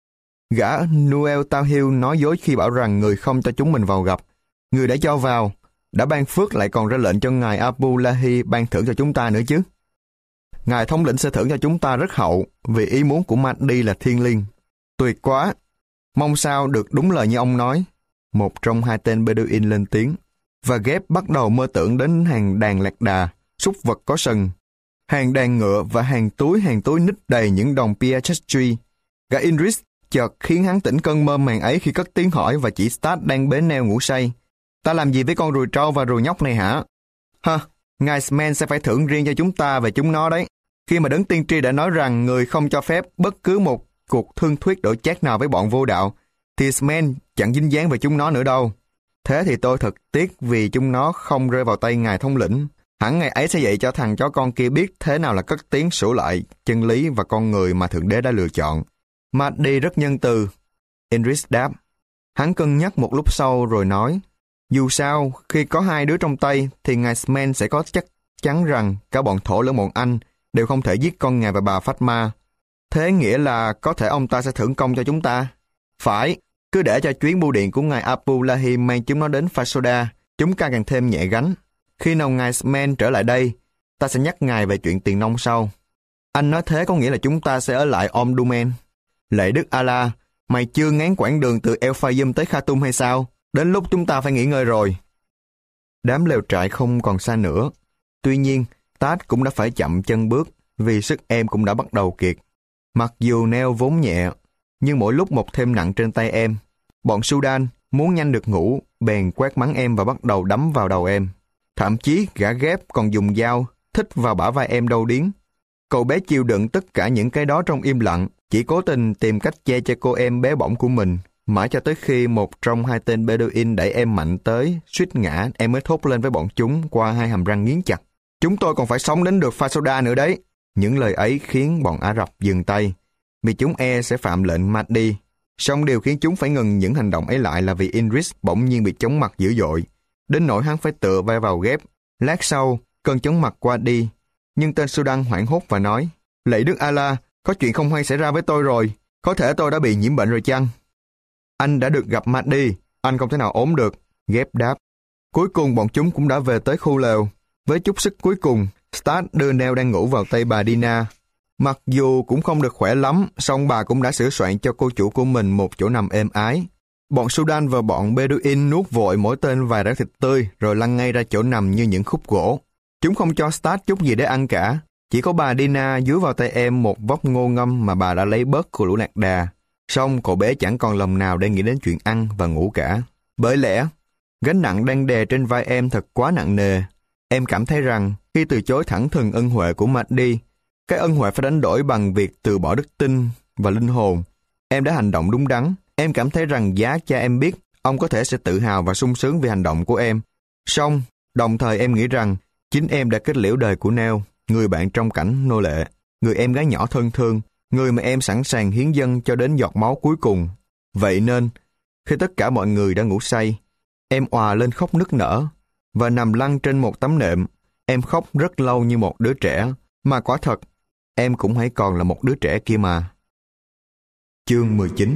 Gã Noel Tawhil nói dối khi bảo rằng người không cho chúng mình vào gặp. Người đã cho vào, đã ban phước lại còn ra lệnh cho ngài Abulahi ban thưởng cho chúng ta nữa chứ. Ngài thống lĩnh sẽ thưởng cho chúng ta rất hậu, vì ý muốn của Mahdi là thiêng liêng. Tuyệt quá! Mong sao được đúng lời như ông nói. Một trong hai tên Bedouin lên tiếng, và Geb bắt đầu mơ tưởng đến hàng đàn lạc đà, súc vật có sừng, hàng đàn ngựa và hàng túi hàng túi nít đầy những đồng piastri. Gã Idris chợt khiến hắn tỉnh cơn mơ màng ấy khi cất tiếng hỏi và chỉ Stat đang bế neo ngủ say. Ta làm gì với con ruồi trâu và ruồi nhóc này hả? Hơ, ngài Smen sẽ phải thưởng riêng cho chúng ta về chúng nó đấy. Khi mà đấng tiên tri đã nói rằng người không cho phép bất cứ một cuộc thương thuyết đổi chác nào với bọn vô đạo, thì Smen chẳng dính dáng về chúng nó nữa đâu. Thế thì tôi thật tiếc vì chúng nó không rơi vào tay ngài thống lĩnh. Hẳn ngày ấy sẽ dạy cho thằng chó con kia biết thế nào là cất tiếng sửa lại chân lý và con người mà Thượng Đế đã lựa chọn. Mahdi rất nhân từ, Idris đáp. Hắn cân nhắc một lúc sau rồi nói, dù sao, khi có hai đứa trong tay, thì ngài Smen sẽ có chắc chắn rằng cả bọn thổ lẫn bọn Anh đều không thể giết con ngài và bà Fatma. Thế nghĩa là có thể ông ta sẽ thưởng công cho chúng ta. Phải, cứ để cho chuyến bưu điện của ngài Abulahi mang chúng nó đến Fasoda, chúng ta càng thêm nhẹ gánh. Khi nào ngài Smen trở lại đây, ta sẽ nhắc ngài về chuyện tiền nông sau. Anh nói thế có nghĩa là chúng ta sẽ ở lại Omdurman. Lạy Đức Allah, mày chưa ngán quãng đường từ El Fayum tới Khartoum hay sao? Đến lúc chúng ta phải nghỉ ngơi rồi. Đám lều trại không còn xa nữa. Tuy nhiên, Tad cũng đã phải chậm chân bước vì sức em cũng đã bắt đầu kiệt. Mặc dù neo vốn nhẹ, nhưng mỗi lúc một thêm nặng trên tay em. Bọn Sudan muốn nhanh được ngủ, bèn quát mắng em và bắt đầu đấm vào đầu em. Thậm chí gã Geb còn dùng dao thích vào bả vai em đau điếng. Cậu bé chịu đựng tất cả những cái đó trong im lặng, chỉ cố tình tìm cách che cho cô em bé bỏng của mình. Mãi cho tới khi một trong hai tên Bedouin đẩy em mạnh tới, suýt ngã, em mới thốt lên với bọn chúng qua hai hàm răng nghiến chặt. Chúng tôi còn phải sống đến được Fasoda nữa đấy. Những lời ấy khiến bọn Ả Rập dừng tay, vì chúng e sẽ phạm lệnh Mahdi. Song điều khiến chúng phải ngừng những hành động ấy lại là vì Idris bỗng nhiên bị chóng mặt dữ dội, đến nỗi hắn phải tựa vai vào Geb. Lát sau, cơn chóng mặt qua đi, nhưng tên Sudan hoảng hốt và nói, lạy Đức Allah, có chuyện không hay xảy ra với tôi rồi. Có thể tôi đã bị nhiễm bệnh rồi chăng? Anh đã được gặp Maddie, anh không thể nào ốm được, Gabe đáp. Cuối cùng bọn chúng cũng đã về tới khu lều. Với chút sức cuối cùng, Stat đưa Nell đang ngủ vào tay bà Dina. Mặc dù cũng không được khỏe lắm, song bà cũng đã sửa soạn cho cô chủ của mình một chỗ nằm êm ái. Bọn Sudan và bọn Bedouin nuốt vội mỗi tên vài rải thịt tươi rồi lăn ngay ra chỗ nằm như những khúc gỗ. Chúng không cho Stat chút gì để ăn cả. Chỉ có bà Dina dúi vào tay em một vốc ngô ngâm mà bà đã lấy bớt của lũ lạc đà. Song cậu bé chẳng còn lòng nào để nghĩ đến chuyện ăn và ngủ cả. Bởi lẽ, gánh nặng đang đè trên vai em thật quá nặng nề. Em cảm thấy rằng khi từ chối thẳng thừng ân huệ của Maddie, cái ân huệ phải đánh đổi bằng việc từ bỏ đức tin và linh hồn. Em đã hành động đúng đắn. Em cảm thấy rằng giá cha em biết, ông có thể sẽ tự hào và sung sướng vì hành động của em. Song, đồng thời em nghĩ rằng chính em đã kết liễu đời của Nell, người bạn trong cảnh nô lệ, người em gái nhỏ thân thương, người mà em sẵn sàng hiến dâng cho đến giọt máu cuối cùng. Vậy nên, khi tất cả mọi người đã ngủ say, em òa lên khóc nức nở và nằm lăn trên một tấm nệm. Em khóc rất lâu như một đứa trẻ, mà quả thật, em cũng hãy còn là một đứa trẻ kia mà. Chương mười chín.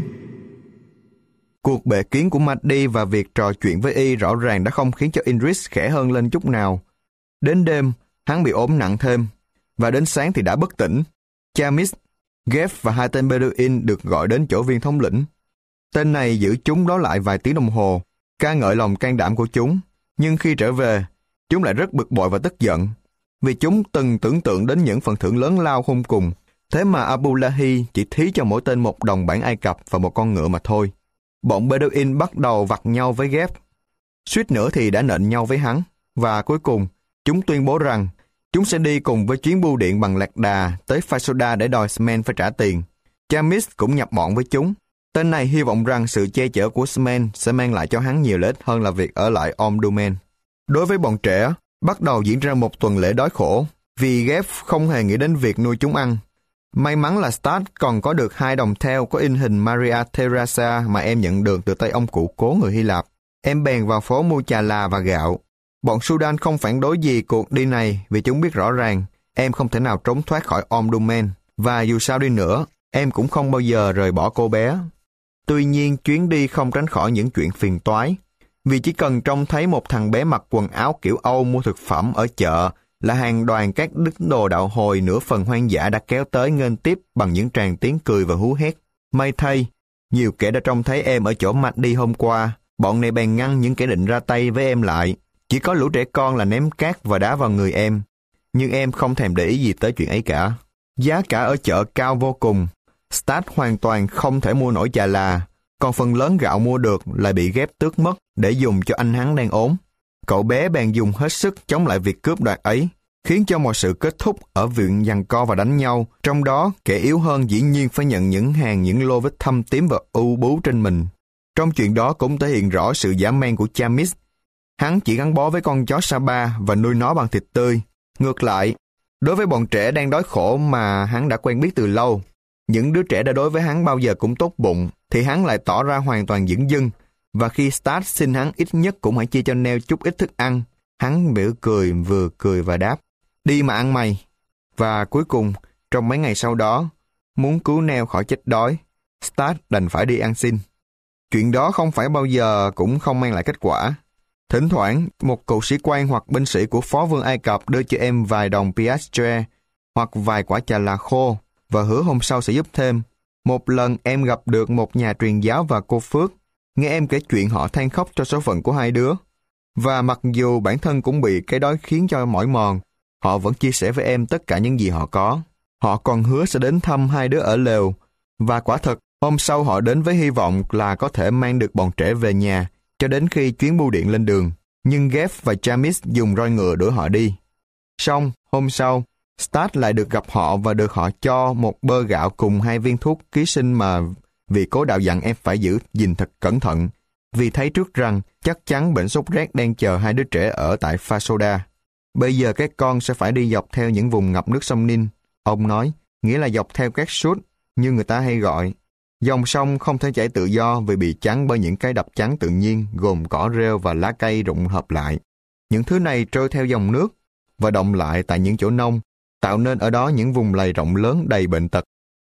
Cuộc bệ kiến của Maddie và việc trò chuyện với y rõ ràng đã không khiến cho Idris khẽ hơn lên chút nào. Đến đêm, hắn bị ốm nặng thêm, và đến sáng thì đã bất tỉnh. Chamis, Gabe và hai tên Bedouin được gọi đến chỗ viên thống lĩnh. Tên này giữ chúng đó lại vài tiếng đồng hồ, ca ngợi lòng can đảm của chúng, nhưng khi trở về, chúng lại rất bực bội và tức giận, vì chúng từng tưởng tượng đến những phần thưởng lớn lao khôn cùng. Thế mà Abdullahi chỉ thí cho mỗi tên một đồng bảng Ai Cập và một con ngựa mà thôi. Bọn Bedouin bắt đầu vặt nhau với Gabe, suýt nữa thì đã nện nhau với hắn, và cuối cùng, chúng tuyên bố rằng chúng sẽ đi cùng với chuyến bưu điện bằng lạc đà tới Fasoda để đòi Smen phải trả tiền. Chamis cũng nhập bọn với chúng. Tên này hy vọng rằng sự che chở của Smen sẽ mang lại cho hắn nhiều lợi ích hơn là việc ở lại Omdurman. Đối với bọn trẻ, bắt đầu diễn ra một tuần lễ đói khổ, vì Gabe không hề nghĩ đến việc nuôi chúng ăn. May mắn là Stat còn có được hai đồng theo có in hình Maria Teresa mà em nhận được từ tay ông cụ cố người Hy Lạp. Em bèn vào phố mua trà là và gạo. Bọn Sudan không phản đối gì cuộc đi này vì chúng biết rõ ràng em không thể nào trốn thoát khỏi Omdurman, và dù sao đi nữa, em cũng không bao giờ rời bỏ cô bé. Tuy nhiên, chuyến đi không tránh khỏi những chuyện phiền toái, vì chỉ cần trông thấy một thằng bé mặc quần áo kiểu Âu mua thực phẩm ở chợ là hàng đoàn các đức đồ đạo hồi nửa phần hoang dã đã kéo tới nghênh tiếp bằng những tràng tiếng cười và hú hét. May thay, nhiều kẻ đã trông thấy em ở chỗ Maddie hôm qua, bọn này bèn ngăn những kẻ định ra tay với em lại. Chỉ có lũ trẻ con là ném cát và đá vào người em, nhưng em không thèm để ý gì tới chuyện ấy cả. Giá cả ở chợ cao vô cùng, Stat hoàn toàn không thể mua nổi trà là, còn phần lớn gạo mua được lại bị Gabe tước mất để dùng cho anh hắn đang ốm. Cậu bé bèn dùng hết sức chống lại việc cướp đoạt ấy, khiến cho mọi sự kết thúc ở viện giằng co và đánh nhau, trong đó kẻ yếu hơn dĩ nhiên phải nhận những hàng những lô vết thâm tím và u bú trên mình. Trong chuyện đó cũng thể hiện rõ sự dã man của Chamis. Hắn chỉ gắn bó với con chó Saba và nuôi nó bằng thịt tươi. Ngược lại, đối với bọn trẻ đang đói khổ mà hắn đã quen biết từ lâu, những đứa trẻ đã đối với hắn bao giờ cũng tốt bụng, thì hắn lại tỏ ra hoàn toàn dửng dưng, và khi Stat xin hắn ít nhất cũng hãy chia cho Nell chút ít thức ăn, hắn mỉm cười vừa cười và đáp, đi mà ăn mày. Và cuối cùng, trong mấy ngày sau đó, muốn cứu Nell khỏi chết đói, Stat đành phải đi ăn xin. Chuyện đó không phải bao giờ cũng không mang lại kết quả. Thỉnh thoảng, một cựu sĩ quan hoặc binh sĩ của phó vương Ai Cập đưa cho em vài đồng piastre hoặc vài quả trà là khô và hứa hôm sau sẽ giúp thêm. Một lần em gặp được một nhà truyền giáo và cô Phước, nghe em kể chuyện họ than khóc cho số phận của hai đứa. Và mặc dù bản thân cũng bị cái đói khiến cho mỏi mòn, họ vẫn chia sẻ với em tất cả những gì họ có. Họ còn hứa sẽ đến thăm hai đứa ở lều, và quả thật, hôm sau họ đến với hy vọng là có thể mang được bọn trẻ về nhà, cho đến khi chuyến bưu điện lên đường. Nhưng Gabe và Chamis dùng roi ngựa đuổi họ đi. Xong, hôm sau, Stat lại được gặp họ và được họ cho một bơ gạo cùng hai viên thuốc ký sinh mà vì cố đạo dặn em phải giữ gìn thật cẩn thận, vì thấy trước rằng chắc chắn bệnh sốt rét đang chờ hai đứa trẻ ở tại Fasoda. Bây giờ các con sẽ phải đi dọc theo những vùng ngập nước sông Nin, ông nói, nghĩa là dọc theo các sút như người ta hay gọi. Dòng sông không thể chảy tự do vì bị chắn bởi những cái đập chắn tự nhiên gồm cỏ rêu và lá cây rụng hợp lại. Những thứ này trôi theo dòng nước và động lại tại những chỗ nông, tạo nên ở đó những vùng lầy rộng lớn đầy bệnh tật.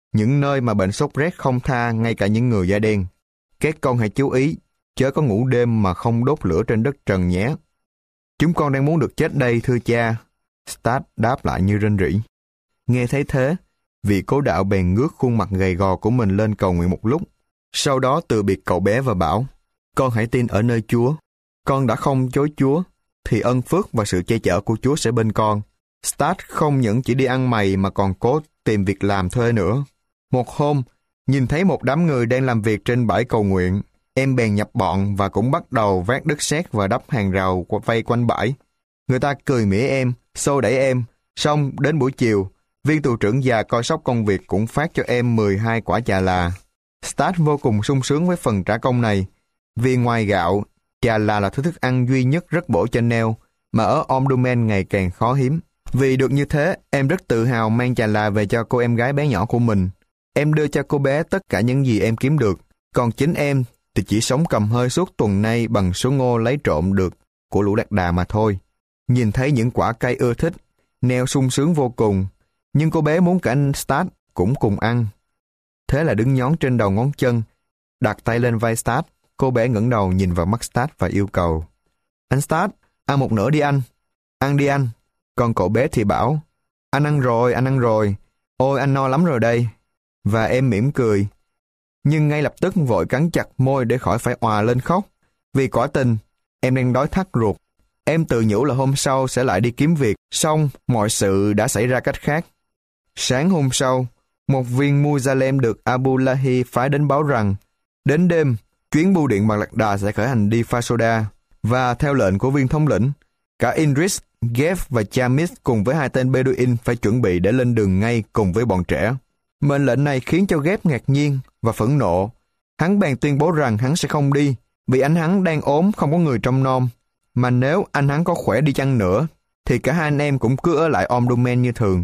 những nơi mà bệnh sốt rét không tha ngay cả những người da đen. Các con hãy chú ý, chớ có ngủ đêm mà không đốt lửa trên đất trần nhé. Chúng con đang muốn được chết đây, thưa cha. Stat đáp lại như rên rỉ. Nghe thấy thế, vị cố đạo bèn ngước khuôn mặt gầy gò của mình lên cầu nguyện một lúc. Sau đó từ biệt cậu bé và bảo, con hãy tin ở nơi Chúa. Con đã không chối Chúa, thì ân phước và sự che chở của Chúa sẽ bên con. Stat không những chỉ đi ăn mày mà còn cố tìm việc làm thuê nữa. Một hôm, nhìn thấy một đám người đang làm việc trên bãi cầu nguyện, em bèn nhập bọn và cũng bắt đầu vác đất sét và đắp hàng rào vây quanh bãi. Người ta cười mỉa em, xô đẩy em. Xong đến buổi chiều, viên tù trưởng già coi sóc công việc cũng phát cho em mười hai quả chà là. Stat vô cùng sung sướng với phần trả công này, vì ngoài gạo, chà là là thứ thức ăn duy nhất rất bổ cho neo, mà ở Omdurman ngày càng khó hiếm. Vì được như thế, em rất tự hào mang chà là về cho cô em gái bé nhỏ của mình. Em đưa cho cô bé tất cả những gì em kiếm được, còn chính em thì chỉ sống cầm hơi suốt tuần nay bằng số ngô lấy trộm được của lũ lạc đà mà thôi. Nhìn thấy những quả cây ưa thích, Neo sung sướng vô cùng, nhưng cô bé muốn cả anh Stat cũng cùng ăn. Thế là đứng nhón trên đầu ngón chân, đặt tay lên vai Stat, cô bé ngẩng đầu nhìn vào mắt Stat và yêu cầu. Anh Stat, ăn một nửa đi anh. Ăn đi anh. Còn cậu bé thì bảo, anh ăn rồi, anh ăn rồi. Ôi anh no lắm rồi đây. Và em mỉm cười. Nhưng ngay lập tức vội cắn chặt môi để khỏi phải òa lên khóc. Vì quả tình, em đang đói thắt ruột. Em tự nhủ là hôm sau sẽ lại đi kiếm việc. Xong, mọi sự đã xảy ra cách khác. Sáng hôm sau, một viên Muzalem được Abdullahi phái đến báo rằng, đến đêm, chuyến bưu điện bằng lạc đà sẽ khởi hành đi Fasoda. Và theo lệnh của viên thống lĩnh, cả Idris, Gef và Chamis cùng với hai tên Bedouin phải chuẩn bị để lên đường ngay cùng với bọn trẻ. Mệnh lệnh này khiến cho Gef ngạc nhiên và phẫn nộ. Hắn bèn tuyên bố rằng hắn sẽ không đi, vì anh hắn đang ốm không có người trông nom. Mà nếu anh hắn có khỏe đi chăng nữa, thì cả hai anh em cũng cứ ở lại Omdurman như thường.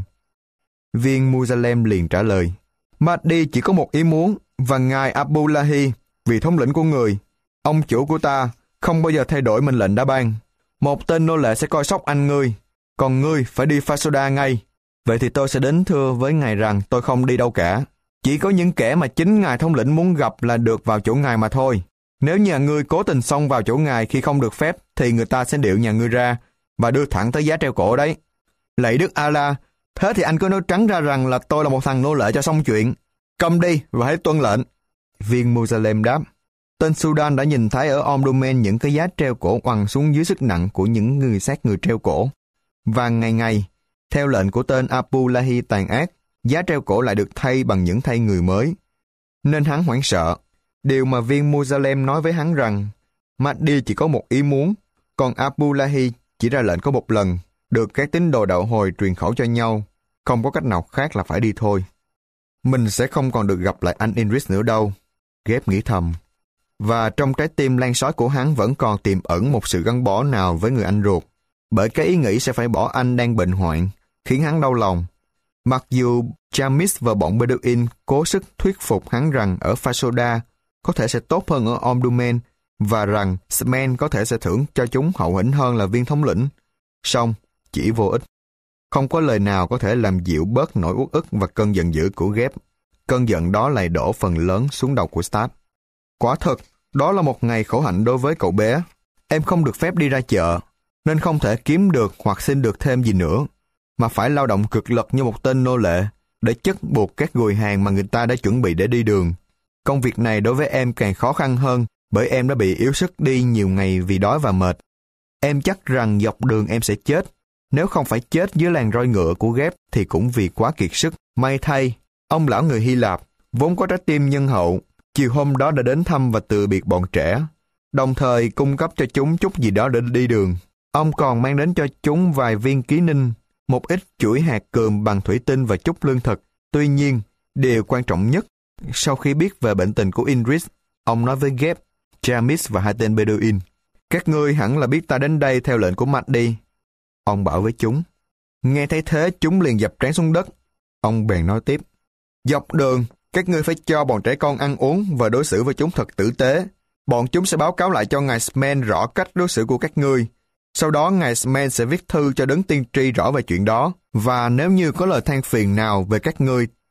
Viên Muzalem liền trả lời, Mahdi chỉ có một ý muốn, và ngài Abdullahi, vị thống lĩnh của người, ông chủ của ta, không bao giờ thay đổi mệnh lệnh đã ban. Một tên nô lệ sẽ coi sóc anh ngươi, còn ngươi phải đi Fasoda ngay. Vậy thì tôi sẽ đến thưa với ngài rằng tôi không đi đâu cả. Chỉ có những kẻ mà chính ngài thống lĩnh muốn gặp là được vào chỗ ngài mà thôi. Nếu nhà ngươi cố tình xông vào chỗ ngài khi không được phép, thì người ta sẽ điệu nhà ngươi ra và đưa thẳng tới giá treo cổ đấy. Lạy Đức Allah, thế thì anh cứ nói trắng ra rằng là tôi là một thằng nô lệ cho xong chuyện. Cầm đi và hãy tuân lệnh. Viên Muzalem đáp. Tên Sudan đã nhìn thấy ở Omdurman những cái giá treo cổ oằn xuống dưới sức nặng của những người sát người treo cổ. Và ngày ngày, theo lệnh của tên Abdullahi tàn ác, giá treo cổ lại được thay bằng những thay người mới. Nên hắn hoảng sợ. Điều mà viên Muzalem nói với hắn rằng Mahdi chỉ có một ý muốn, còn Abdullahi chỉ ra lệnh có một lần, được các tín đồ đạo hồi truyền khẩu cho nhau. Không có cách nào khác là phải đi thôi. Mình sẽ không còn được gặp lại anh Idris nữa đâu, Gef nghĩ thầm. Và trong trái tim lan sói của hắn vẫn còn tiềm ẩn một sự gắn bó nào với người anh ruột, bởi cái ý nghĩ sẽ phải bỏ anh đang bệnh hoạn, khiến hắn đau lòng. Mặc dù Chamis và bọn Bedouin cố sức thuyết phục hắn rằng ở Fasoda có thể sẽ tốt hơn ở Omdurman, và rằng Smen có thể sẽ thưởng cho chúng hậu hĩnh hơn là viên thống lĩnh. Song, chỉ vô ích. Không có lời nào có thể làm dịu bớt nỗi uất ức và cơn giận dữ của Gef. Cơn giận đó lại đổ phần lớn xuống đầu của Stat. Quả thật, đó là một ngày khổ hạnh đối với cậu bé. Em không được phép đi ra chợ, nên không thể kiếm được hoặc xin được thêm gì nữa, mà phải lao động cực lực như một tên nô lệ để chất buộc các gùi hàng mà người ta đã chuẩn bị để đi đường. Công việc này đối với em càng khó khăn hơn, bởi em đã bị yếu sức đi nhiều ngày vì đói và mệt. Em chắc rằng dọc đường em sẽ chết. Nếu không phải chết dưới làn roi ngựa của Gef thì cũng vì quá kiệt sức. May thay, ông lão người Hy Lạp, vốn có trái tim nhân hậu, chiều hôm đó đã đến thăm và từ biệt bọn trẻ, đồng thời cung cấp cho chúng chút gì đó để đi đường. Ông còn mang đến cho chúng vài viên ký ninh, một ít chuỗi hạt cườm bằng thủy tinh và chút lương thực. Tuy nhiên, điều quan trọng nhất, sau khi biết về bệnh tình của Idris, ông nói với Gef, Chamis và hai tên Bedouin, các ngươi hẳn là biết ta đến đây theo lệnh của Mahdi. Ông bảo với chúng. Nghe thấy thế, chúng liền dập trán xuống đất. Ông bèn nói tiếp, dọc đường, các ngươi phải cho bọn trẻ con ăn uống và đối xử với chúng thật tử tế. Bọn chúng sẽ báo cáo lại cho ngài Smen rõ cách đối xử của các ngươi. Sau đó ngài Smen sẽ viết thư cho đấng tiên tri rõ về chuyện đó. Và nếu như có lời than phiền nào về các ngươi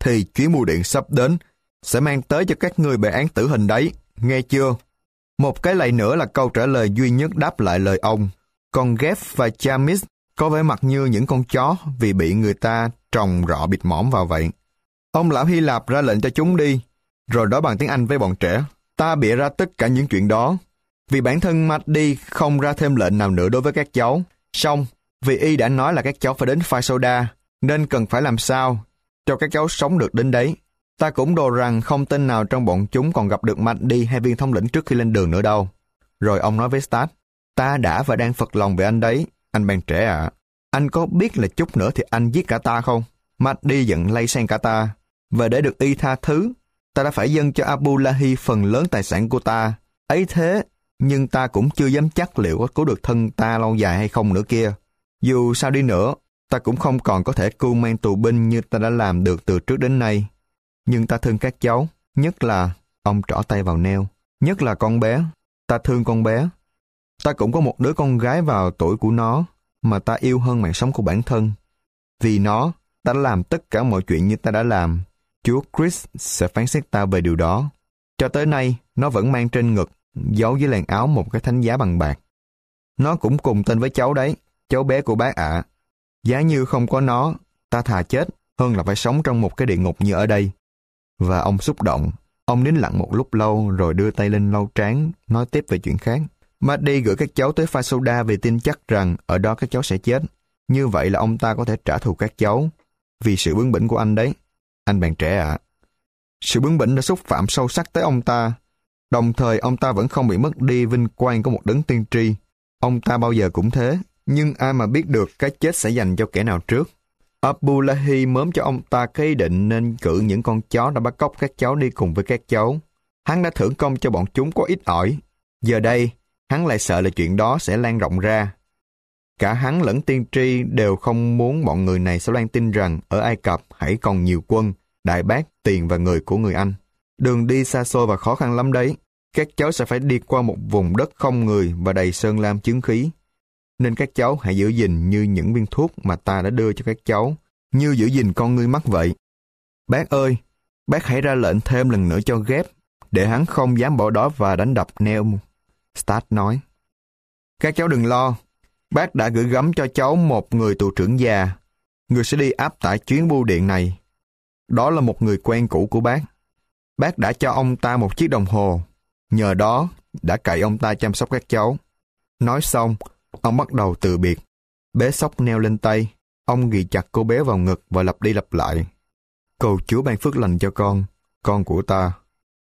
thì chuyến bưu điện sắp đến sẽ mang tới cho các ngươi bản án tử hình đấy, nghe chưa? Một cái lạy nữa là câu trả lời duy nhất đáp lại lời ông. Còn Geb và Jamis có vẻ mặt như những con chó vì bị người ta trồng rọ bịt mõm vào vậy. Ông lão Hy Lạp ra lệnh cho chúng đi, rồi nói bằng tiếng Anh với bọn trẻ. Ta bịa ra tất cả những chuyện đó, vì bản thân Maddie không ra thêm lệnh nào nữa đối với các cháu. Xong, vì y đã nói là các cháu phải đến Phaesoda, nên cần phải làm sao cho các cháu sống được đến đấy. Ta cũng đồ rằng không tên nào trong bọn chúng còn gặp được Maddie hay viên thống lĩnh trước khi lên đường nữa đâu. Rồi ông nói với Stat, ta đã và đang phật lòng về anh đấy, anh bạn trẻ ạ. À. Anh có biết là chút nữa thì anh giết cả ta không? Maddie giận lây sang cả ta. Và để được y tha thứ, ta đã phải dâng cho Abulahi phần lớn tài sản của ta. Ấy thế, nhưng ta cũng chưa dám chắc liệu có cứu được thân ta lâu dài hay không nữa kia. Dù sao đi nữa, ta cũng không còn có thể cưu mang tù binh như ta đã làm được từ trước đến nay. Nhưng ta thương các cháu, nhất là, ông trỏ tay vào Neo, nhất là con bé. Ta thương con bé. Ta cũng có một đứa con gái vào tuổi của nó, mà ta yêu hơn mạng sống của bản thân. Vì nó, ta đã làm tất cả mọi chuyện như ta đã làm. Chúa Christ sẽ phán xét ta về điều đó. Cho tới nay, nó vẫn mang trên ngực, giấu dưới làn áo một cái thánh giá bằng bạc. Nó cũng cùng tên với cháu đấy, cháu bé của bác ạ. À. Giá như không có nó, ta thà chết hơn là phải sống trong một cái địa ngục như ở đây. Và ông xúc động. Ông nín lặng một lúc lâu rồi đưa tay lên lau trán, nói tiếp về chuyện khác. Maddie gửi các cháu tới Phaesoda vì tin chắc rằng ở đó các cháu sẽ chết. Như vậy là ông ta có thể trả thù các cháu. Vì sự bướng bỉnh của anh đấy, anh bạn trẻ ạ. À. Sự bướng bỉnh đã xúc phạm sâu sắc tới ông ta. Đồng thời ông ta vẫn không bị mất đi vinh quang của một đấng tiên tri. Ông ta bao giờ cũng thế. Nhưng ai mà biết được cái chết sẽ dành cho kẻ nào trước. Abulahi mớm cho ông ta cái ý định nên cử những con chó đã bắt cóc các cháu đi cùng với các cháu. Hắn đã thưởng công cho bọn chúng có ít ỏi. Giờ đây, hắn lại sợ là chuyện đó sẽ lan rộng ra. Cả hắn lẫn tiên tri đều không muốn bọn người này sẽ loan tin rằng ở Ai Cập hãy còn nhiều quân, đại bác, tiền và người của người Anh. Đường đi xa xôi và khó khăn lắm đấy. Các cháu sẽ phải đi qua một vùng đất không người và đầy sơn lam chứng khí. Nên các cháu hãy giữ gìn như những viên thuốc mà ta đã đưa cho các cháu, như giữ gìn con ngươi mắc vậy. Bác ơi, bác hãy ra lệnh thêm lần nữa cho Geb, để hắn không dám bỏ đó và đánh đập Neo. Stat nói. Các cháu đừng lo, bác đã gửi gắm cho cháu một người tù trưởng già. Người sẽ đi áp tải chuyến bưu điện này. Đó là một người quen cũ của bác. Bác đã cho ông ta một chiếc đồng hồ. Nhờ đó, đã cậy ông ta chăm sóc các cháu. Nói xong, ông bắt đầu từ biệt. Bế xốc Neo lên tay. Ông ghì chặt cô bé vào ngực và lặp đi lặp lại. Cầu Chúa ban phước lành cho con, con của ta.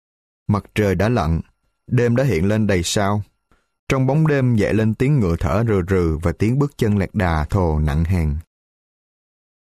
Mặt trời đã lặn, đêm đã hiện lên đầy sao. Trong bóng đêm dậy lên tiếng ngựa thở rừ rừ và tiếng bước chân lạc đà thồ nặng hàng.